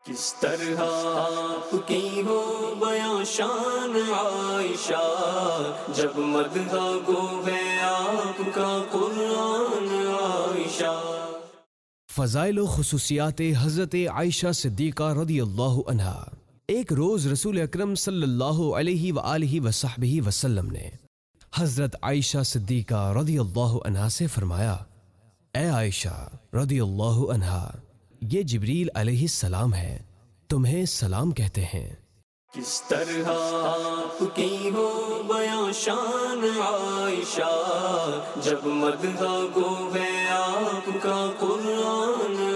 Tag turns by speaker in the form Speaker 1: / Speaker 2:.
Speaker 1: किस तरह आपकी हो बयां शान आयशा, जब मदहा गो है आपका कुरान आयशा।
Speaker 2: फ़ज़ाइल व ख़ुसूसियात हज़रत आयशा सिद्दीक़ा रज़ियल्लाहु अन्हा। एक रोज़ रसूल अकरम सल्लल्लाहु अलैहि व आलिहि वसहबिहि वसल्लम ने हज़रत आयशा सिद्दीक़ा रज़ियल्लाहु अन्हा से फरमाया, ए आयशा रज़ियल्लाहु अन्हा, ये जिब्रील अलैहिस्सलाम है, तुम्हें सलाम कहते हैं।
Speaker 1: किस तरह आपकी हो बयां शान आयशा, जब मदहा गो है आपका कुरान